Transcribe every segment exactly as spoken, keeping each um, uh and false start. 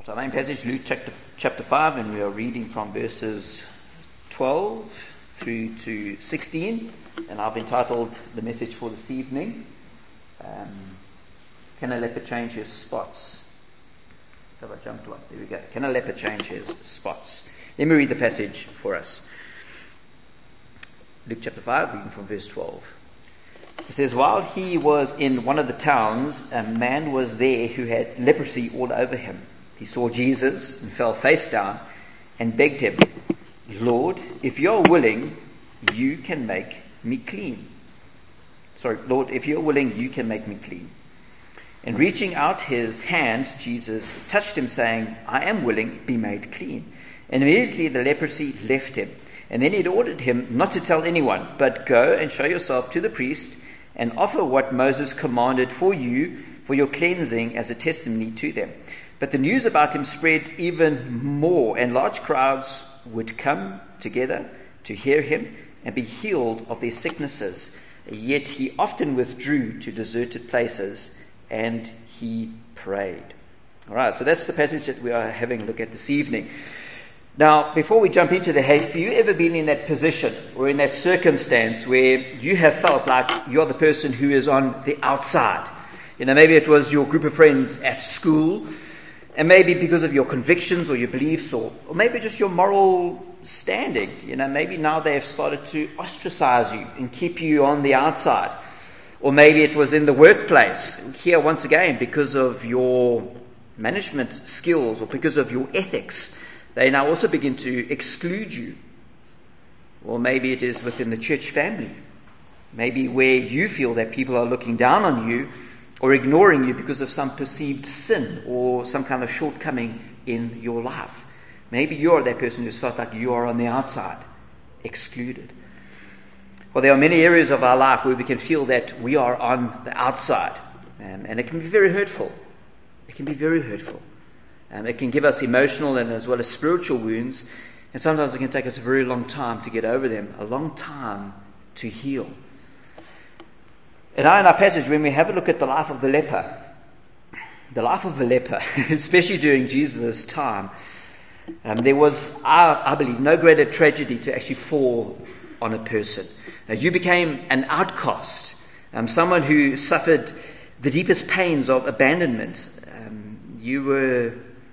So our main passage, Luke chapter, chapter five, and we are reading from verses twelve through to sixteen. And I've entitled the message for this evening, um, Can a Leper Change His Spots? Have I jumped one? There we go. Can a leper change his spots? Let me read the passage for us. Luke chapter five, reading from verse twelve. It says, while he was in one of the towns, a man was there who had leprosy all over him. He saw Jesus and fell face down and begged him, Lord, if you're willing, you can make me clean. Sorry, Lord, if you're willing, you can make me clean. And reaching out his hand, Jesus touched him, saying, I am willing, be made clean. And immediately the leprosy left him. And then he ordered him not to tell anyone, but go and show yourself to the priest and offer what Moses commanded for you for your cleansing as a testimony to them. But the news about him spread even more, and large crowds would come together to hear him and be healed of their sicknesses. Yet he often withdrew to deserted places and he prayed. All right, so that's the passage that we are having a look at this evening. Now, before we jump into the, have you ever been in that position or in that circumstance where you have felt like you're the person who is on the outside? You know, maybe it was your group of friends at school, and maybe because of your convictions or your beliefs, or, or maybe just your moral standing. You know, maybe now they have started to ostracize you and keep you on the outside. Or maybe it was in the workplace, here once again, because of your management skills or because of your ethics. They now also begin to exclude you. Or maybe it is within the church family. Maybe where you feel that people are looking down on you or ignoring you because of some perceived sin or some kind of shortcoming in your life. Maybe you're that person who's felt like you are on the outside, excluded. Well, there are many areas of our life where we can feel that we are on the outside. Um, and it can be very hurtful. It can be very hurtful. And it can give us emotional and as well as spiritual wounds. And sometimes it can take us a very long time to get over them, a long time to heal. And now in our passage, when we have a look at the life of the leper, the life of the leper, especially during Jesus' time, um, there was, I, I believe, no greater tragedy to actually fall on a person. Now, you became an outcast, um, someone who suffered the deepest pains of abandonment. Um, you were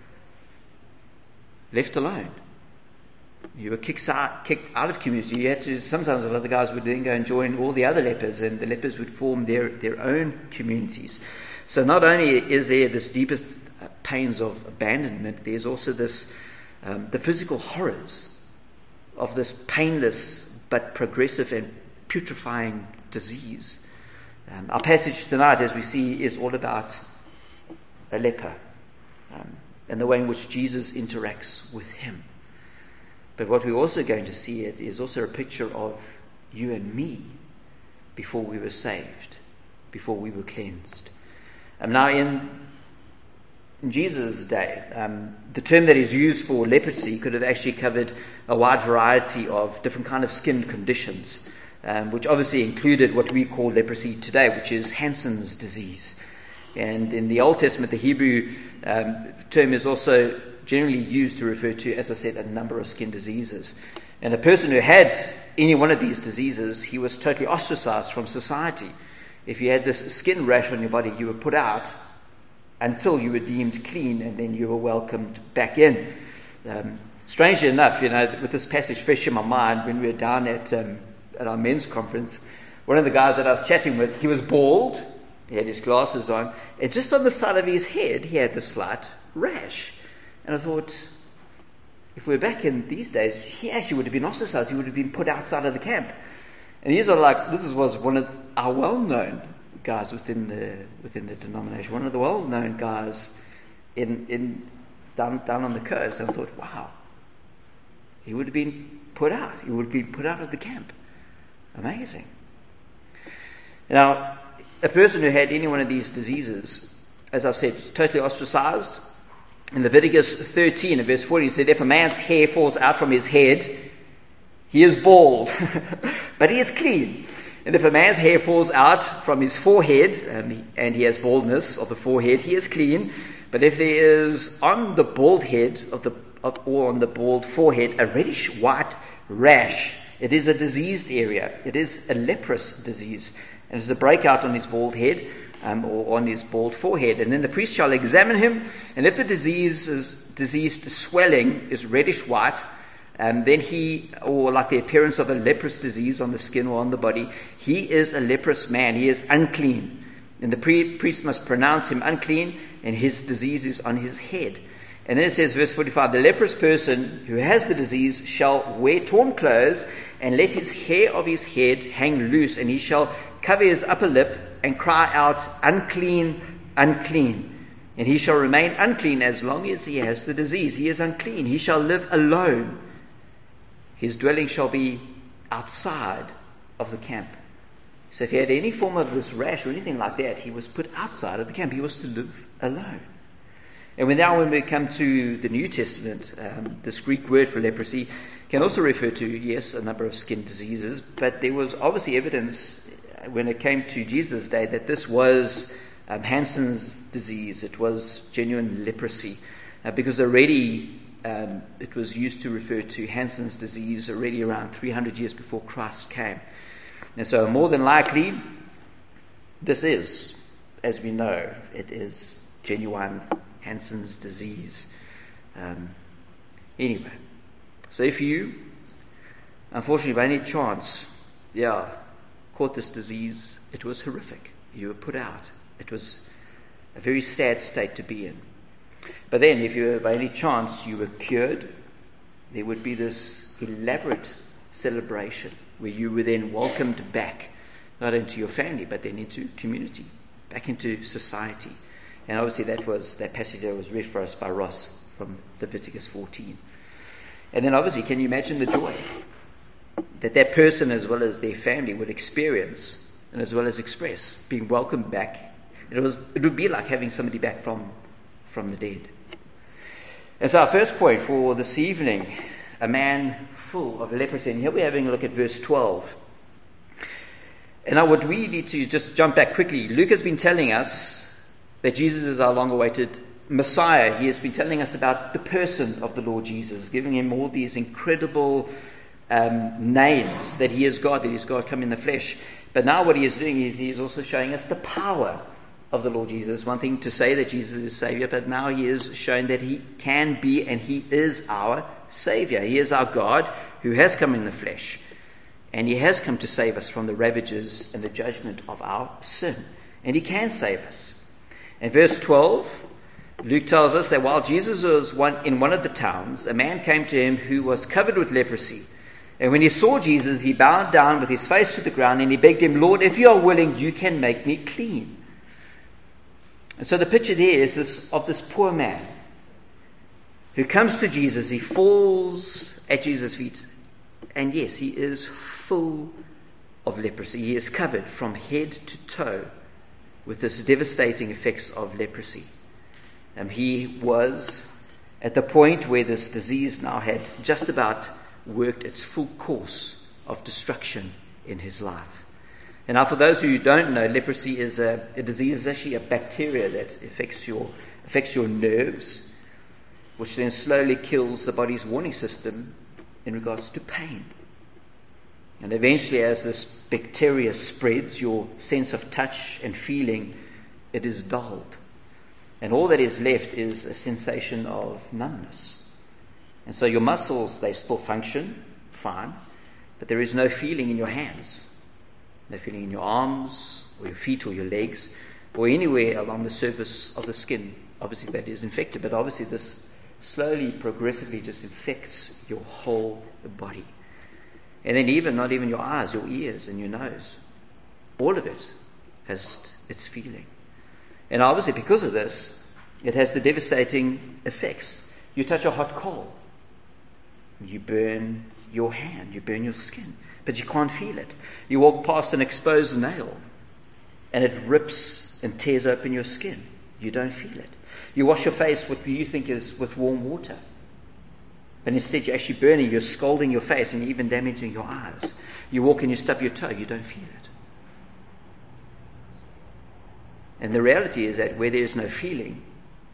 left alone. You were kicked out, kicked out of community. You had to, sometimes a lot of the guys would then go and join all the other lepers, and the lepers would form their, their own communities. So not only is there this deepest pains of abandonment, there's also this, um, the physical horrors of this painless but progressive and putrefying disease. Um, our passage tonight, as we see, is all about a leper um, and the way in which Jesus interacts with him. But what we're also going to see it is also a picture of you and me before we were saved, before we were cleansed. And now in, in Jesus' day, um, the term that is used for leprosy could have actually covered a wide variety of different kind of skin conditions, um, which obviously included what we call leprosy today, which is Hansen's disease. And in the Old Testament, the Hebrew um, term is also generally used to refer to, as I said, a number of skin diseases. And a person who had any one of these diseases, he was totally ostracized from society. If you had this skin rash on your body, you were put out until you were deemed clean, and then you were welcomed back in. Um, strangely enough, you know, with this passage fresh in my mind, when we were down at um, at our men's conference, one of the guys that I was chatting with, he was bald, he had his glasses on, and just on the side of his head, he had this slight rash. And I thought, if we were back in these days, he actually would have been ostracized. He would have been put outside of the camp. And these are like, this was one of our well-known guys within the within the denomination, one of the well-known guys in in down down on the coast. And I thought, wow, he would have been put out. He would have been put out of the camp. Amazing. Now, a person who had any one of these diseases, as I've said, was totally ostracized. In Leviticus thirteen, in verse forty, it said, if a man's hair falls out from his head, he is bald, but he is clean. And if a man's hair falls out from his forehead, um, and he has baldness of the forehead, he is clean, But if there is on the bald head of the of, or on the bald forehead a reddish white rash, it is a diseased area. It is a leprous disease. And it is a breakout on his bald head um, or on his bald forehead. And then the priest shall examine him, and if the disease is diseased swelling is reddish white, um, then he, or like the appearance of a leprous disease on the skin or on the body, he is a leprous man. He is unclean. And the pre- priest must pronounce him unclean, and his disease is on his head. And then it says, verse forty-five, the leprous person who has the disease shall wear torn clothes and let his hair of his head hang loose, and he shall cover his upper lip and cry out, unclean, unclean. And he shall remain unclean as long as he has the disease. He is unclean. He shall live alone. His dwelling shall be outside of the camp. So if he had any form of this rash or anything like that, he was put outside of the camp. He was to live alone. And when now when we come to the New Testament, um, this Greek word for leprosy can also refer to, yes, a number of skin diseases, but there was obviously evidence when it came to Jesus' day that this was um, Hansen's disease. It was genuine leprosy, uh, because already um, it was used to refer to Hansen's disease already around three hundred years before Christ came. And so more than likely, this is, as we know, it is genuine Hansen's disease. Um, anyway, so if you, unfortunately, by any chance, yeah, caught this disease, it was horrific. You were put out. It was a very sad state to be in. But then, if you, by any chance, you were cured, there would be this elaborate celebration where you were then welcomed back, not into your family, but then into community, back into society. And obviously that was that passage that was read for us by Ross from Leviticus fourteen. And then obviously, can you imagine the joy that that person as well as their family would experience and as well as express, being welcomed back? It was it would be like having somebody back from, from the dead. And so our first point for this evening, a man full of leprosy. And here we're having a look at verse twelve. And now what we need to just jump back quickly. Luke has been telling us that Jesus is our long-awaited Messiah. He has been telling us about the person of the Lord Jesus, giving him all these incredible um, names, that he is God, that he is God come in the flesh. But now what he is doing is he is also showing us the power of the Lord Jesus. One thing to say that Jesus is Savior, but now he is showing that he can be and he is our Savior. He is our God who has come in the flesh. And he has come to save us from the ravages and the judgment of our sin. And he can save us. In verse twelve, Luke tells us that while Jesus was one, in one of the towns, a man came to him who was covered with leprosy. And when he saw Jesus, he bowed down with his face to the ground and he begged him, Lord, if you are willing, you can make me clean. And so the picture there is this of this poor man who comes to Jesus. He falls at Jesus' feet. And yes, he is full of leprosy. He is covered from head to toe with this devastating effects of leprosy. Um, he was at the point where this disease now had just about worked its full course of destruction in his life. And now for those who don't know, leprosy is a, a disease, is actually a bacteria that affects your, affects your nerves, which then slowly kills the body's warning system in regards to pain. And eventually, as this bacteria spreads, your sense of touch and feeling, it is dulled. And all that is left is a sensation of numbness. And so your muscles, they still function fine, but there is no feeling in your hands, no feeling in your arms, or your feet, or your legs, or anywhere along the surface of the skin. Obviously, that is infected, but obviously this slowly, progressively just infects your whole body. And then even, not even your eyes, your ears and your nose. All of it has its feeling. And obviously because of this, it has the devastating effects. You touch a hot coal, you burn your hand, you burn your skin, but you can't feel it. You walk past an exposed nail, and it rips and tears open your skin. You don't feel it. You wash your face with what you think is with warm water, but instead you're actually burning, you're scalding your face, and you're even damaging your eyes. You walk and you stub your toe, you don't feel it. And the reality is that where there is no feeling,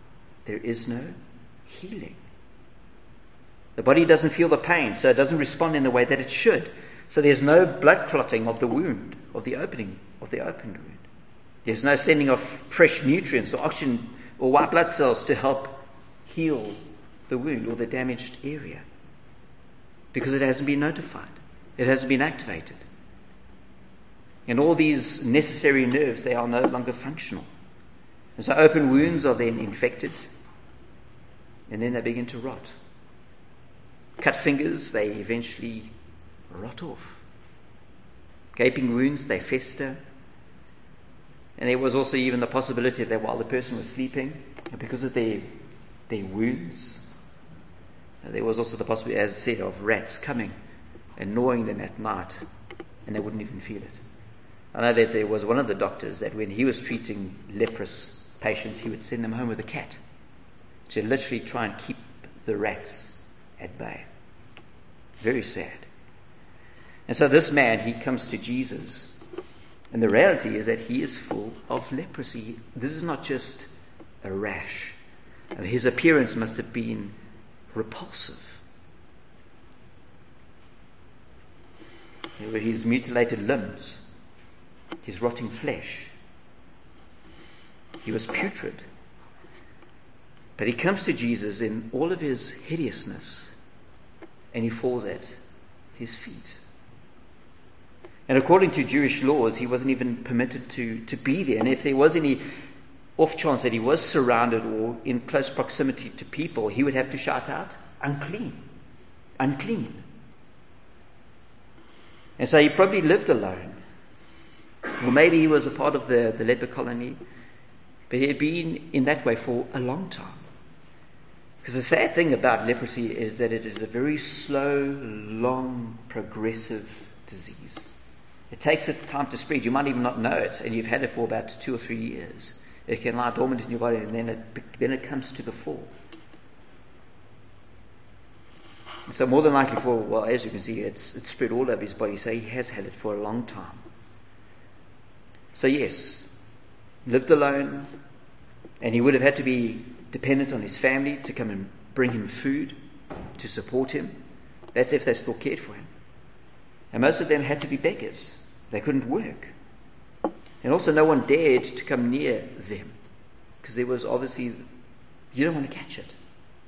there is no healing. The body doesn't feel the pain, so it doesn't respond in the way that it should. So there's no blood clotting of the wound, of the opening, of the opened wound. There's no sending of fresh nutrients or oxygen or white blood cells to help heal the wound or the damaged area, because it hasn't been notified. It hasn't been activated. And all these necessary nerves, they are no longer functional. And so open wounds are then infected, and then they begin to rot. Cut fingers, they eventually rot off. Gaping wounds, they fester. And there was also even the possibility that while the person was sleeping, because of their, their wounds, there was also the possibility, as I said, of rats coming and gnawing them at night, and they wouldn't even feel it. I know that there was one of the doctors that when he was treating leprous patients, he would send them home with a cat to literally try and keep the rats at bay. Very sad. And so this man, he comes to Jesus, and the reality is that he is full of leprosy. This is not just a rash. His appearance must have been repulsive. There were his mutilated limbs, his rotting flesh. He was putrid. But he comes to Jesus in all of his hideousness, and he falls at his feet. And according to Jewish laws, he wasn't even permitted to, to be there. And if there was any off chance that he was surrounded or in close proximity to people, he would have to shout out, unclean, unclean. And so he probably lived alone. Or maybe he was a part of the, the leper colony, but he had been in that way for a long time. Because the sad thing about leprosy is that it is a very slow, long, progressive disease. It takes it time to spread. You might even not know it, and you've had it for about two or three years. It can lie dormant in your body, and then it then it comes to the fore. So more than likely, for well, as you can see, it's it's spread all over his body. So he has had it for a long time. So yes, lived alone, and he would have had to be dependent on his family to come and bring him food to support him. That's if they still cared for him. And most of them had to be beggars. They couldn't work. And also no one dared to come near them, because there was obviously, you don't want to catch it.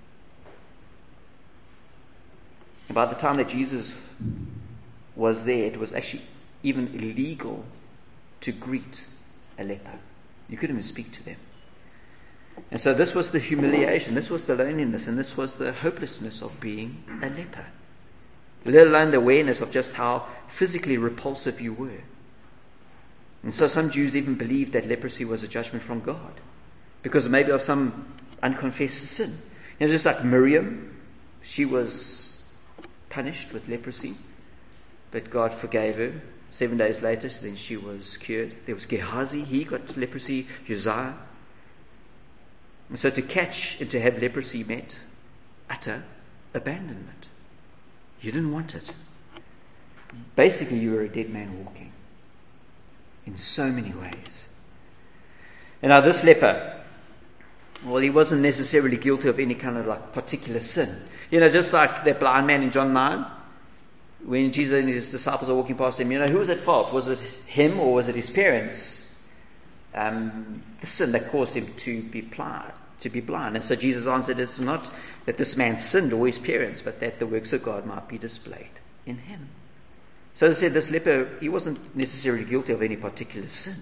And by the time that Jesus was there, it was actually even illegal to greet a leper. You couldn't even speak to them. And so this was the humiliation, this was the loneliness, and this was the hopelessness of being a leper. Let alone the awareness of just how physically repulsive you were. And so some Jews even believed that leprosy was a judgment from God, because maybe of some unconfessed sin. You know, just like Miriam, she was punished with leprosy, but God forgave her. Seven days later, so then she was cured. There was Gehazi, he got leprosy. Uzziah. And so to catch and to have leprosy meant utter abandonment. You didn't want it. Basically, you were a dead man walking in so many ways. And now this leper, well, he wasn't necessarily guilty of any kind of like particular sin. You know, just like that blind man in John nine, when Jesus and his disciples are walking past him, you know, who was at fault? Was it him or was it his parents? Um, the sin that caused him to be blind. To be blind. And so Jesus answered, it's not that this man sinned or his parents, but that the works of God might be displayed in him. So as I said, this leper, he wasn't necessarily guilty of any particular sin.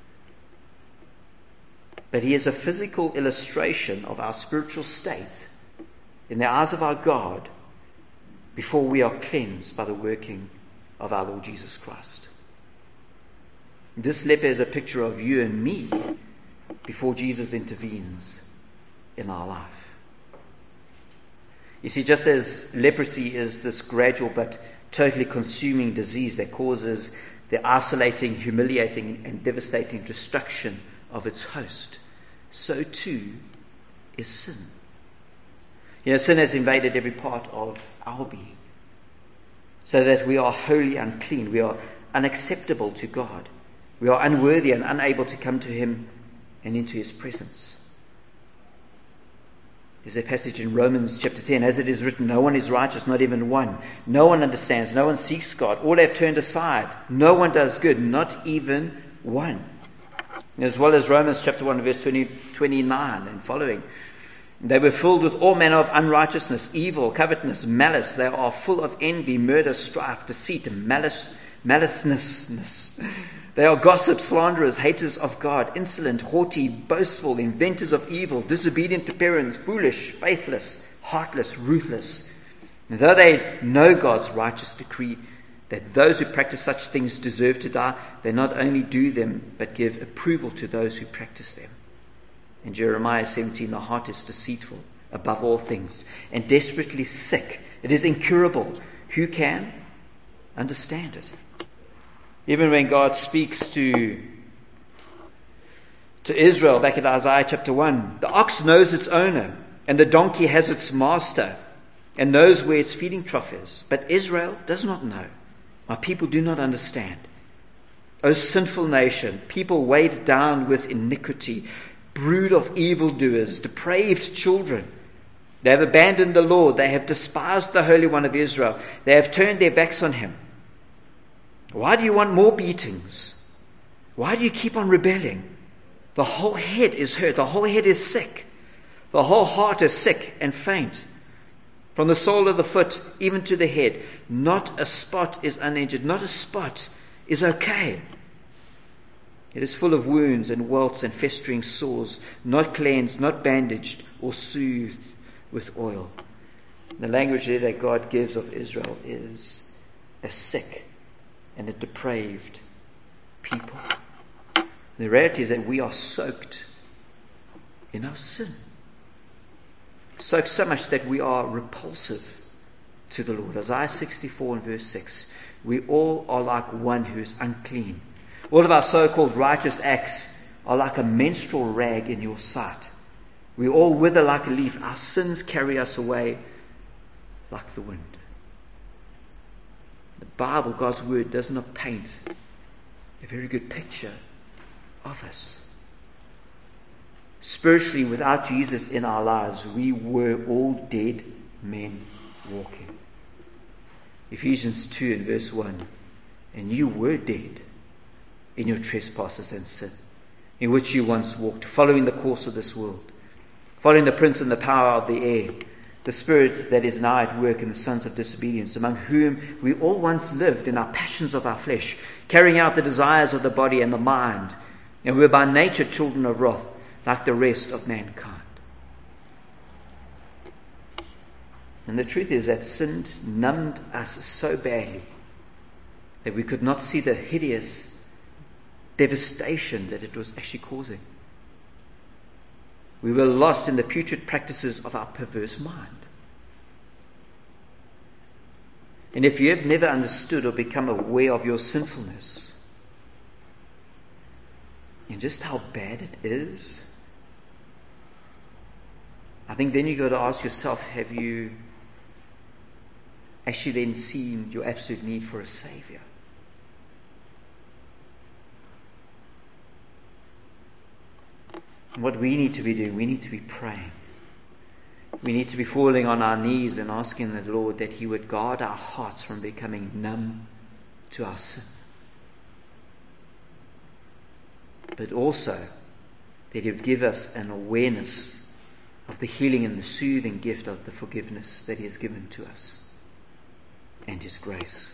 But he is a physical illustration of our spiritual state in the eyes of our God before we are cleansed by the working of our Lord Jesus Christ. This leper is a picture of you and me before Jesus intervenes in our life. You see, just as leprosy is this gradual but totally consuming disease that causes the isolating, humiliating, and devastating destruction of its host, so too is sin. You know, sin has invaded every part of our being, so that we are wholly unclean, we are unacceptable to God, we are unworthy and unable to come to Him and into His presence. There's a passage in Romans chapter ten. As it is written, no one is righteous, not even one. No one understands. No one seeks God. All have turned aside. No one does good, not even one. As well as Romans chapter one, verse twenty, twenty-nine and following. They were filled with all manner of unrighteousness, evil, covetousness, malice. They are full of envy, murder, strife, deceit, and malice, maliceness. They are gossips, slanderers, haters of God, insolent, haughty, boastful, inventors of evil, disobedient to parents, foolish, faithless, heartless, ruthless. And though they know God's righteous decree that those who practice such things deserve to die, they not only do them, but give approval to those who practice them. In Jeremiah seventeen, the heart is deceitful above all things and desperately sick. It is incurable. Who can understand it? Even when God speaks to, to Israel back in Isaiah chapter one, the ox knows its owner and the donkey has its master and knows where its feeding trough is. But Israel does not know. My people do not understand. O sinful nation, people weighed down with iniquity, brood of evildoers, depraved children. They have abandoned the Lord. They have despised the Holy One of Israel. They have turned their backs on him. Why do you want more beatings? Why do you keep on rebelling? The whole head is hurt. The whole head is sick. The whole heart is sick and faint. From the sole of the foot even to the head, not a spot is uninjured. Not a spot is okay. It is full of wounds and welts and festering sores, not cleansed, not bandaged or soothed with oil. The language there that God gives of Israel is a sick and a depraved people. The reality is that we are soaked in our sin. Soaked so much that we are repulsive to the Lord. Isaiah sixty-four and verse six. We all are like one who is unclean. All of our so-called righteous acts are like a menstrual rag in your sight. We all wither like a leaf. Our sins carry us away like the wind. The Bible, God's word, does not paint a very good picture of us. Spiritually, without Jesus in our lives, we were all dead men walking. Ephesians two and verse one. And you were dead in your trespasses and sin, in which you once walked, following the course of this world, following the prince and the power of the air, the spirit that is now at work in the sons of disobedience, among whom we all once lived in our passions of our flesh, carrying out the desires of the body and the mind, and were by nature children of wrath, like the rest of mankind. And the truth is that sin numbed us so badly that we could not see the hideous devastation that it was actually causing. We were lost in the putrid practices of our perverse mind. And if you have never understood or become aware of your sinfulness and just how bad it is, I think then you've got to ask yourself, have you actually then seen your absolute need for a Savior? And what we need to be doing, we need to be praying. We need to be falling on our knees and asking the Lord that He would guard our hearts from becoming numb to our sin. But also that He would give us an awareness of the healing and the soothing gift of the forgiveness that He has given to us and His grace.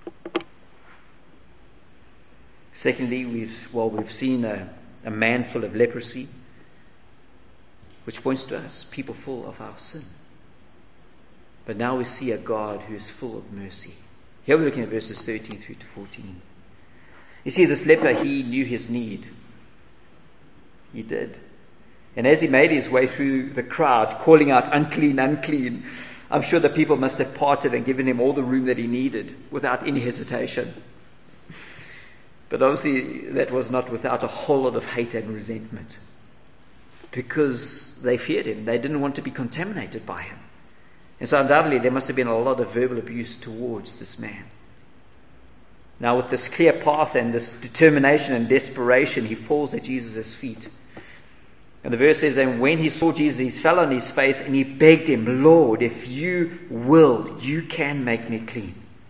Secondly, we've well, we've seen a, a man full of leprosy, which points to us, people full of our sin. But now we see a God who is full of mercy. Here we're looking at verses thirteen through to fourteen. You see, this leper, he knew his need. He did. And as he made his way through the crowd, calling out, unclean, unclean, I'm sure the people must have parted and given him all the room that he needed without any hesitation. But obviously that was not without a whole lot of hate and resentment, because they feared him. They didn't want to be contaminated by him. And so undoubtedly there must have been a lot of verbal abuse towards this man. Now with this clear path and this determination and desperation, he falls at Jesus' feet. And the verse says, and when he saw Jesus, he fell on his face and he begged him, Lord, if you will, you can make me clean.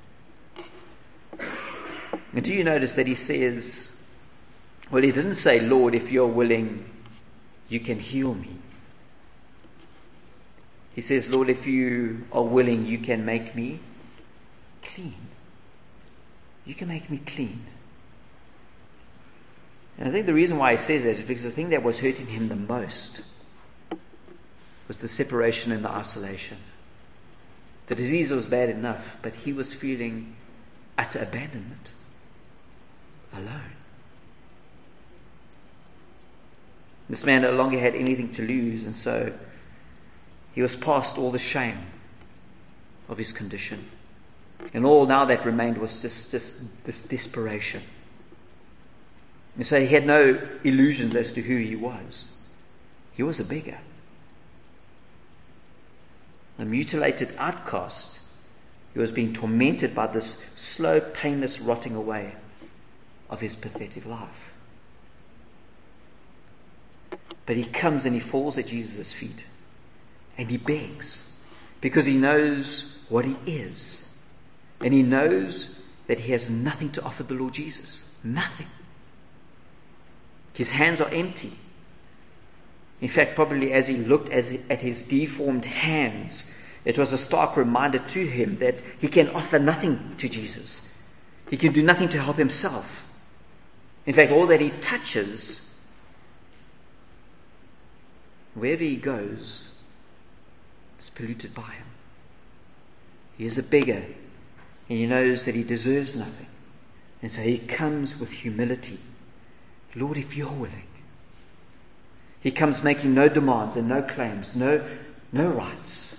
And do you notice that he says, well, he didn't say, Lord, if you're willing, you can heal me. He says, Lord, if you are willing, you can make me clean. You can make me clean. And I think the reason why he says that is because the thing that was hurting him the most was the separation and the isolation. The disease was bad enough, but he was feeling utter abandonment, alone. This man no longer had anything to lose, and so he was past all the shame of his condition. And all now that remained was just, just this desperation. And so he had no illusions as to who he was. He was a beggar. A mutilated outcast who was being tormented by this slow, painless rotting away of his pathetic life. But he comes and he falls at Jesus' feet and he begs because he knows what he is. And he knows that he has nothing to offer the Lord Jesus. Nothing. His hands are empty. In fact, probably as he looked as he, at his deformed hands, it was a stark reminder to him that he can offer nothing to Jesus. He can do nothing to help himself. In fact, all that he touches, wherever he goes, is polluted by him. He is a beggar, and he knows that he deserves nothing. And so he comes with humility. Lord, if you're willing. He comes making no demands and no claims, no, no rights.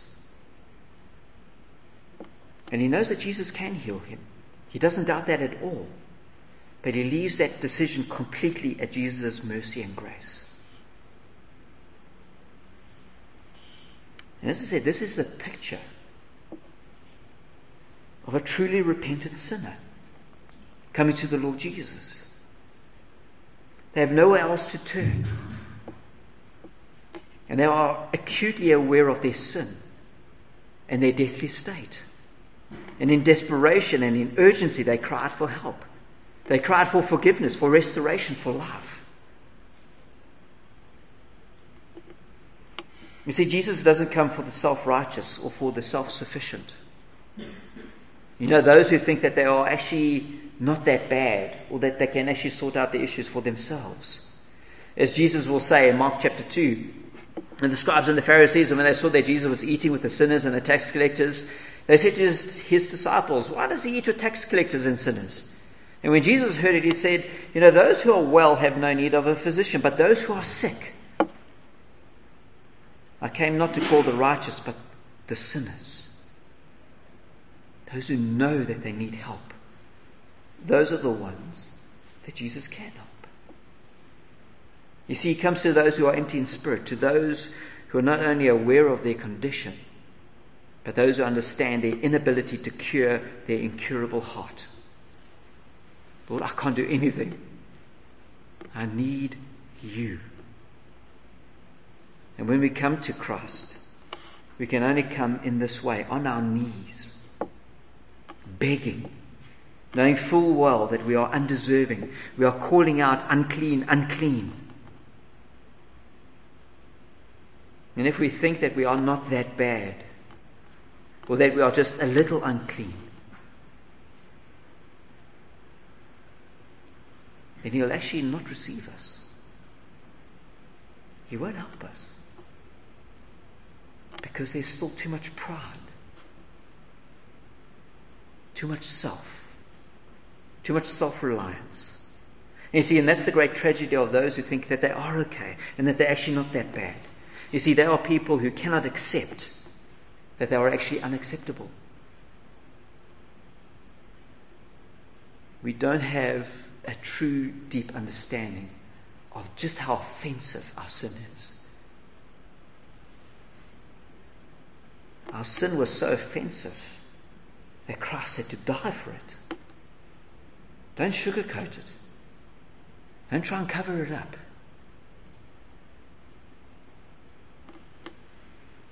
And he knows that Jesus can heal him. He doesn't doubt that at all. But he leaves that decision completely at Jesus' mercy and grace. And as I said, this is the picture of a truly repentant sinner coming to the Lord Jesus. They have nowhere else to turn. And they are acutely aware of their sin and their deathly state. And in desperation and in urgency, they cried for help. They cried for forgiveness, for restoration, for love. You see, Jesus doesn't come for the self-righteous or for the self-sufficient. You know, those who think that they are actually not that bad or that they can actually sort out the issues for themselves. As Jesus will say in Mark chapter two, and the scribes and the Pharisees, when they saw that Jesus was eating with the sinners and the tax collectors, they said to his, his disciples, why does he eat with tax collectors and sinners? And when Jesus heard it, he said, you know, those who are well have no need of a physician, but those who are sick. I came not to call the righteous, but the sinners. Those who know that they need help. Those are the ones that Jesus can help. You see, he comes to those who are empty in spirit, to those who are not only aware of their condition, but those who understand their inability to cure their incurable heart. Lord, I can't do anything. I need you. And when we come to Christ, we can only come in this way, on our knees, begging, knowing full well that we are undeserving. We are calling out, unclean, unclean. And if we think that we are not that bad, or that we are just a little unclean, then he'll actually not receive us. He won't help us. Because there's still too much pride, too much self, too much self-reliance. And you see, and that's the great tragedy of those who think that they are okay and that they're actually not that bad. You see, there are people who cannot accept that they are actually unacceptable. We don't have a true, deep understanding of just how offensive our sin is. Our sin was so offensive that Christ had to die for it. Don't sugarcoat it. Don't try and cover it up.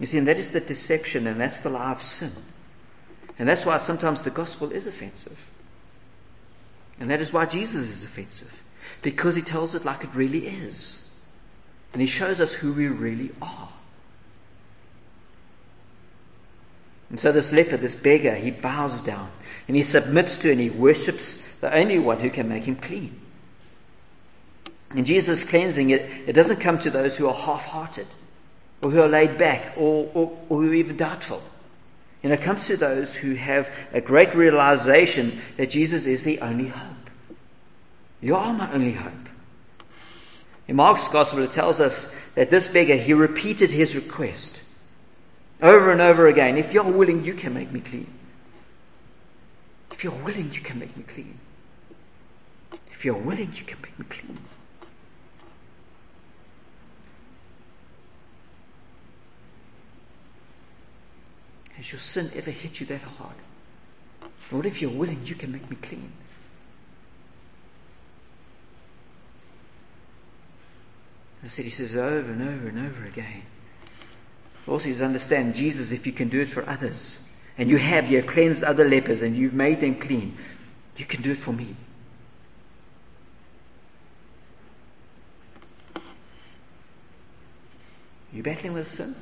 You see, and that is the deception, and that's the lie of sin. And that's why sometimes the gospel is offensive. And that is why Jesus is offensive. Because he tells it like it really is. And he shows us who we really are. And so this leper, this beggar, he bows down and he submits to and he worships the only one who can make him clean. And Jesus' cleansing, it, it doesn't come to those who are half-hearted or who are laid back or, or, or who are even doubtful. And it comes to those who have a great realization that Jesus is the only hope. You are my only hope. In Mark's Gospel, it tells us that this beggar, he repeated his request over and over again. If you're willing, you can make me clean. If you're willing, you can make me clean. If you're willing, you can make me clean. Has your sin ever hit you that hard? Lord, if you're willing, you can make me clean. I said, he says over and over and over again. Also, you understand, Jesus, if you can do it for others, and you have, you have cleansed other lepers and you've made them clean, you can do it for me. Are you battling with sin?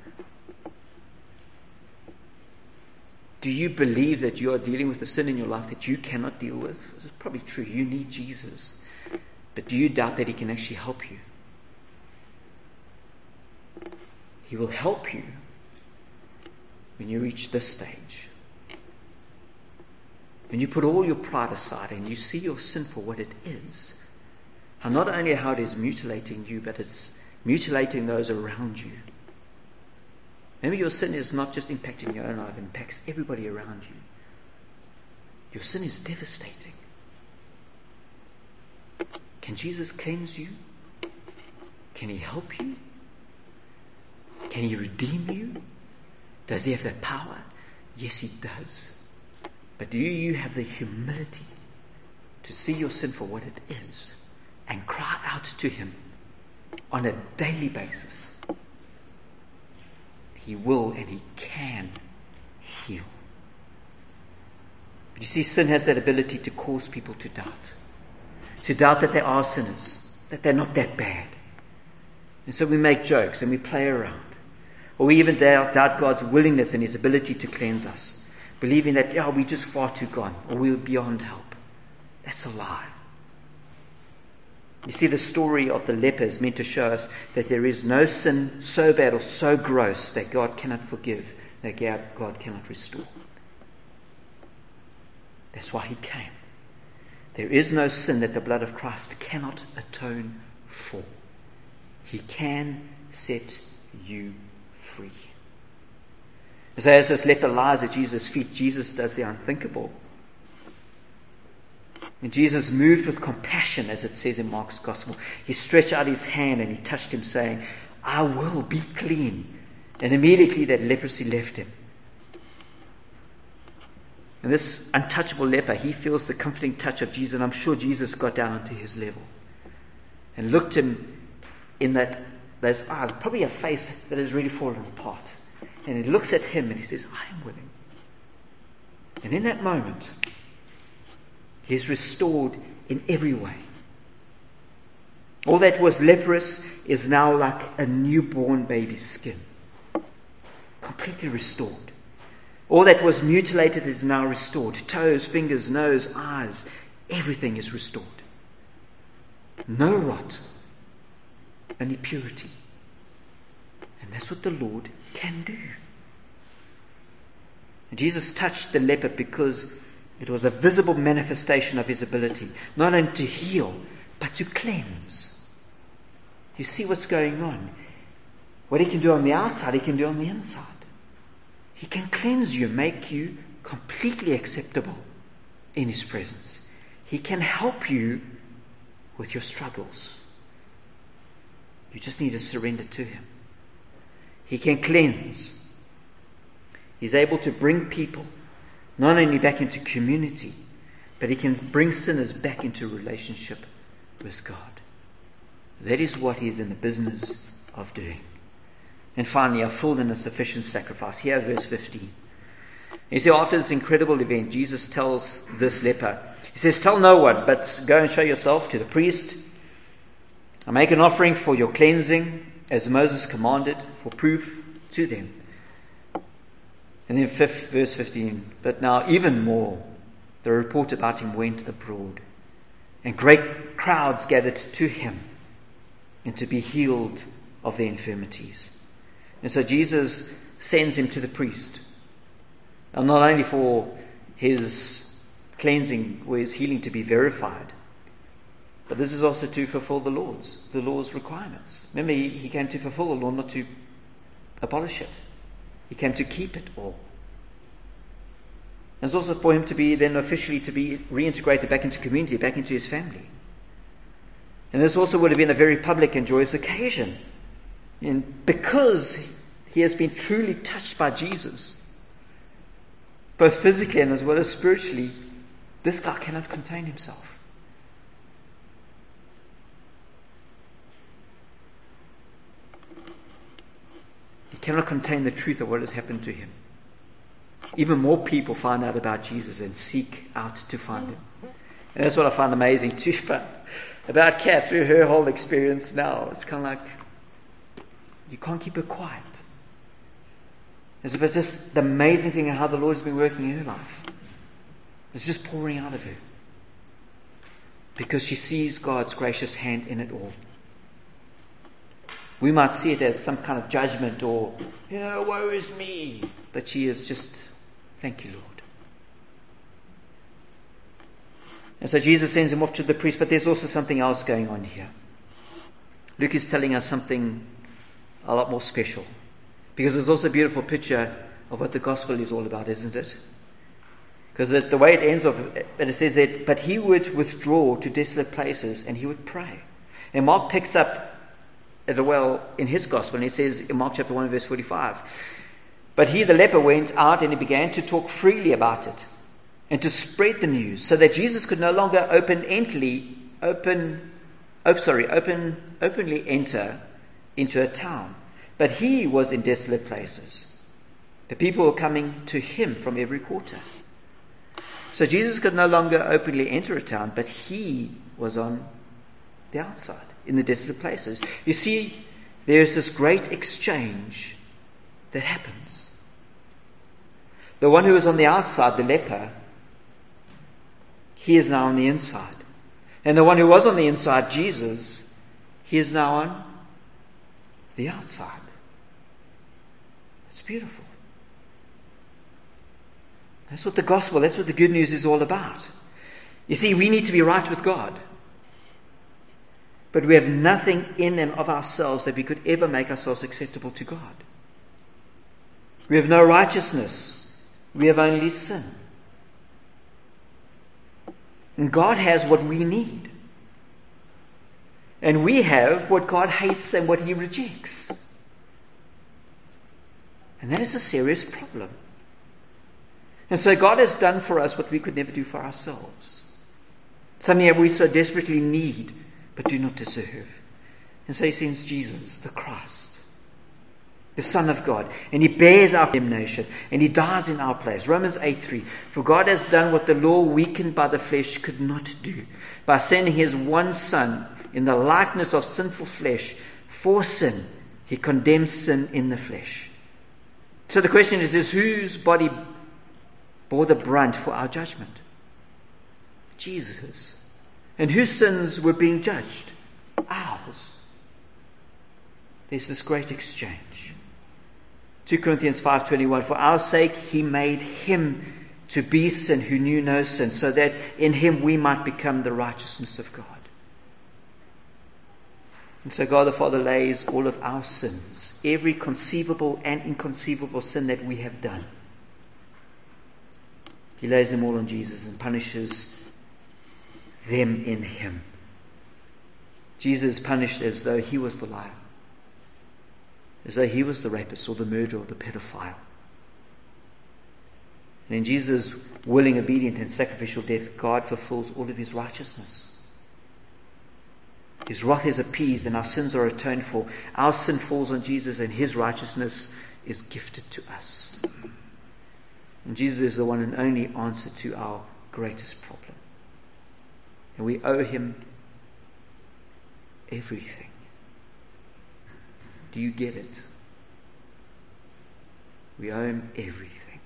Do you believe that you are dealing with a sin in your life that you cannot deal with? It's probably true. You need Jesus. But do you doubt that he can actually help you? He will help you when you reach this stage. When you put all your pride aside and you see your sin for what it is. And not only how it is mutilating you, but it's mutilating those around you. Remember, your sin is not just impacting your own life, it impacts everybody around you. Your sin is devastating. Can Jesus cleanse you? Can he help you? Can he redeem you? Does he have that power? Yes, he does. But do you have the humility to see your sin for what it is and cry out to him on a daily basis? He will and he can heal. But you see, sin has that ability to cause people to doubt. To doubt that they are sinners, that they're not that bad. And so we make jokes and we play around. Or we even doubt, doubt God's willingness and his ability to cleanse us. Believing that, yeah, we're just far too gone or we're beyond help. That's a lie. You see, the story of the leper is meant to show us that there is no sin so bad or so gross that God cannot forgive, that God cannot restore. That's why he came. There is no sin that the blood of Christ cannot atone for. He can set you free. So as this leper lies at Jesus' feet, Jesus does the unthinkable. And Jesus, moved with compassion, as it says in Mark's Gospel, he stretched out his hand and he touched him, saying, I will be clean. And immediately that leprosy left him. And this untouchable leper, he feels the comforting touch of Jesus, and I'm sure Jesus got down onto his level and looked him in that those eyes, probably a face that has really fallen apart. And he looks at him and he says, I am willing. And in that moment, he is restored in every way. All that was leprous is now like a newborn baby's skin. Completely restored. All that was mutilated is now restored. Toes, fingers, nose, eyes, everything is restored. No rot. Only purity. And that's what the Lord can do. And Jesus touched the leper because it was a visible manifestation of his ability, not only to heal, but to cleanse. You see what's going on. What he can do on the outside, he can do on the inside. He can cleanse you, make you completely acceptable in his presence. He can help you with your struggles. You just need to surrender to him. He can cleanse. He's able to bring people not only back into community, but he can bring sinners back into relationship with God. That is what he is in the business of doing. And finally, a full and a sufficient sacrifice. Here, verse fifteen. You see, after this incredible event, Jesus tells this leper, he says, tell no one, but go and show yourself to the priest. I make an offering for your cleansing, as Moses commanded, for proof to them. And then fifth, verse fifteen, but now even more, the report about him went abroad, and great crowds gathered to him, and to be healed of their infirmities. And so Jesus sends him to the priest. And not only for his cleansing or his healing to be verified, but this is also to fulfill the laws, the law's requirements. Remember, he, he came to fulfill the law, not to abolish it. He came to keep it all. And it's also for him to be then officially to be reintegrated back into community, back into his family. And this also would have been a very public and joyous occasion. And because he has been truly touched by Jesus, both physically and as well as spiritually, this guy cannot contain himself. He cannot contain the truth of what has happened to him. Even more people find out about Jesus and seek out to find him. And that's what I find amazing too. But about Kat, through her whole experience now, it's kind of like you can't keep her quiet. It's just the amazing thing of how the Lord has been working in her life. It's just pouring out of her. Because she sees God's gracious hand in it all. We might see it as some kind of judgment or, you know, woe is me. But she is just, thank you, Lord. And so Jesus sends him off to the priest, but there's also something else going on here. Luke is telling us something a lot more special. Because there's also a beautiful picture of what the gospel is all about, isn't it? Because the way it ends off, it says that, but he would withdraw to desolate places and he would pray. And Mark picks up it well in his gospel, and he says in Mark chapter one, verse forty-five, but he, the leper, went out and he began to talk freely about it and to spread the news, so that Jesus could no longer open-endly, open, oh, sorry, open, openly enter into a town. But he was in desolate places. The people were coming to him from every quarter. So Jesus could no longer openly enter a town, but he was on the outside, in the desolate places. You see, there's this great exchange that happens. The one who was on the outside, the leper, he is now on the inside. And the one who was on the inside, Jesus, he is now on the outside. It's beautiful. That's what the gospel, that's what the good news is all about. You see, we need to be right with God. But we have nothing in and of ourselves that we could ever make ourselves acceptable to God. We have no righteousness. We have only sin. And God has what we need. And we have what God hates and what he rejects. And that is a serious problem. And so God has done for us what we could never do for ourselves. Something that we so desperately need, but do not deserve. And so he sends Jesus, the Christ, the Son of God, and he bears our condemnation, and he dies in our place. Romans eight three, for God has done what the law weakened by the flesh could not do, by sending his one Son in the likeness of sinful flesh. For sin, he condemns sin in the flesh. So the question is, is whose body bore the brunt for our judgment? Jesus. And whose sins were being judged? Ours. There's this great exchange. Second Corinthians five twenty-one, for our sake he made him to be sin who knew no sin, so that in him we might become the righteousness of God. And so God the Father lays all of our sins, every conceivable and inconceivable sin that we have done, he lays them all on Jesus and punishes them in him. Jesus punished as though he was the liar, as though he was the rapist or the murderer or the pedophile. And in Jesus' willing, obedient and sacrificial death, God fulfills all of his righteousness. His wrath is appeased and our sins are atoned for. Our sin falls on Jesus and his righteousness is gifted to us. And Jesus is the one and only answer to our greatest problem. And we owe him everything. Do you get it? We owe him everything.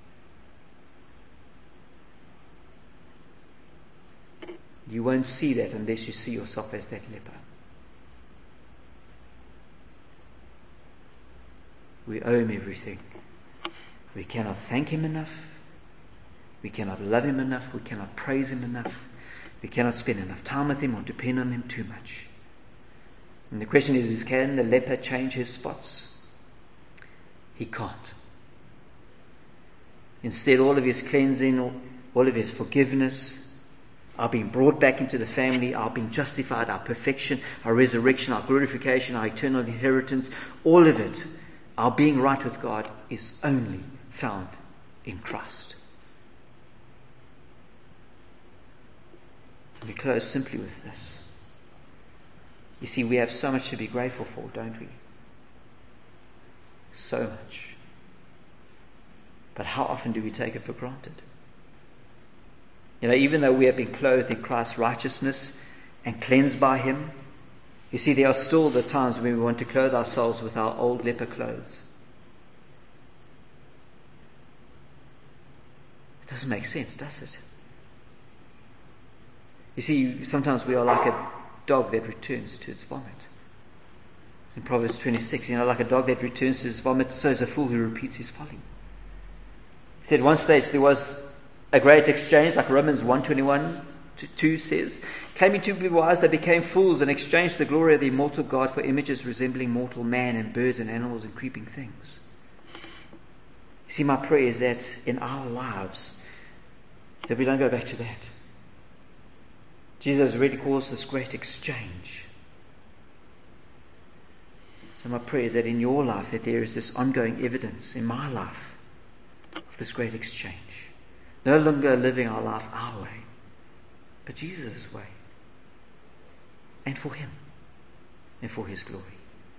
You won't see that unless you see yourself as that leper. We owe him everything. We cannot thank him enough. We cannot love him enough. We cannot praise him enough. We cannot spend enough time with him or depend on him too much. And the question is, is can the leper change his spots? He can't. Instead, all of his cleansing, all of his forgiveness, our being brought back into the family, our being justified, our perfection, our resurrection, our glorification, our eternal inheritance, all of it, our being right with God, is only found in Christ. We close simply with this. You see, we have so much to be grateful for, don't we? So much. But how often do we take it for granted? You know, even though we have been clothed in Christ's righteousness and cleansed by him, you see, there are still the times when we want to clothe ourselves with our old leper clothes. It doesn't make sense, does it? You see, sometimes we are like a dog that returns to its vomit. In Proverbs twenty-six, you know, like a dog that returns to his vomit, so is a fool who repeats his folly. He said, one stage there was a great exchange, like Romans one twenty-one to two says, claiming to be wise, they became fools and exchanged the glory of the immortal God for images resembling mortal man and birds and animals and creeping things. You see, my prayer is that in our lives, that we don't go back to that. Jesus already calls this great exchange. So my prayer is that in your life, that there is this ongoing evidence in my life of this great exchange. No longer living our life our way, but Jesus' way. And for him. And for his glory.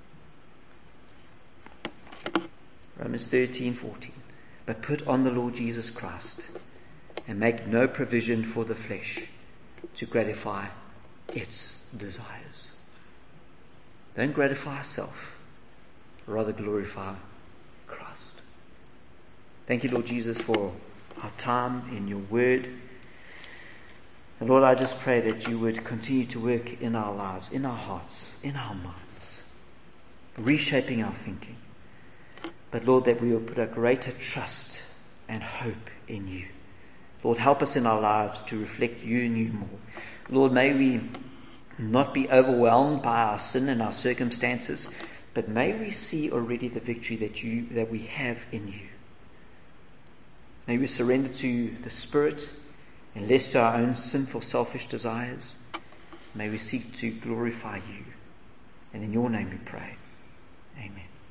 Romans thirteen fourteen. But put on the Lord Jesus Christ and make no provision for the flesh to gratify its desires. Don't gratify yourself, rather glorify Christ. Thank you, Lord Jesus, for our time in your word. And Lord, I just pray that you would continue to work in our lives, in our hearts, in our minds, reshaping our thinking. But Lord, that we will put a greater trust and hope in you. Lord, help us in our lives to reflect you and you more. Lord, may we not be overwhelmed by our sin and our circumstances, but may we see already the victory that you that we have in you. May we surrender to the Spirit and less to our own sinful, selfish desires. May we seek to glorify you. And in your name we pray. Amen.